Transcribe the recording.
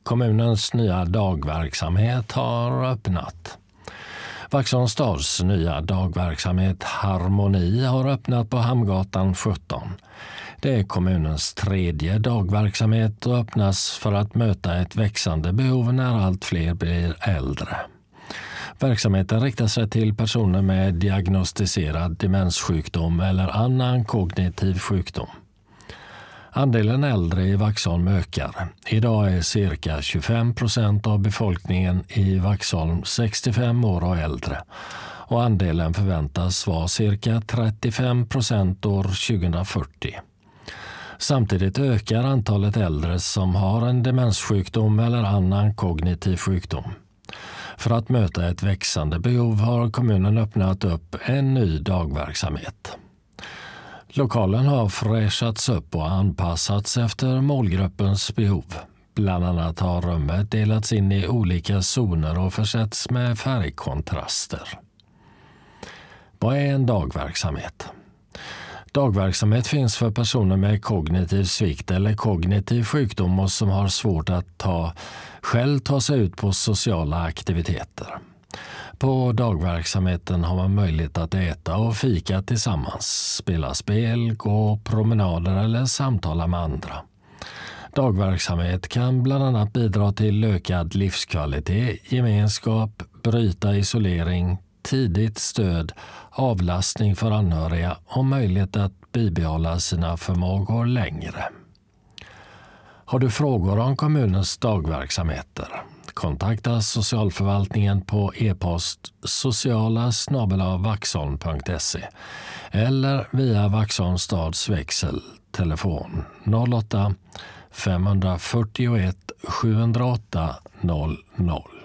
Kommunens nya dagverksamhet har öppnat. Vaxholms stads nya dagverksamhet Harmoni har öppnat på Hamngatan 17. Det är kommunens tredje dagverksamhet och öppnas för att möta ett växande behov när allt fler blir äldre. Verksamheten riktar sig till personer med diagnostiserad demenssjukdom eller annan kognitiv sjukdom. Andelen äldre i Vaxholm ökar. Idag är cirka 25% av befolkningen i Vaxholm 65 år och äldre och andelen förväntas vara cirka 35% år 2040. Samtidigt ökar antalet äldre som har en demenssjukdom eller annan kognitiv sjukdom. För att möta ett växande behov har kommunen öppnat upp en ny dagverksamhet. Lokalen har fräschats upp och anpassats efter målgruppens behov. Bland annat har rummet delats in i olika zoner och försetts med färgkontraster. Vad är en dagverksamhet? Dagverksamhet finns för personer med kognitiv svikt eller kognitiv sjukdom och som har svårt att själv ta sig ut på sociala aktiviteter. På dagverksamheten har man möjlighet att äta och fika tillsammans, spela spel, gå promenader eller samtala med andra. Dagverksamhet kan bland annat bidra till ökad livskvalitet, gemenskap, bryta isolering, tidigt stöd, avlastning för anhöriga och möjlighet att bibehålla sina förmågor längre. Har du frågor om kommunens dagverksamheter? Kontakta socialförvaltningen på e-post sociala@vaxholm.se eller via Vaxholms stads växel telefon 08 541 708 00.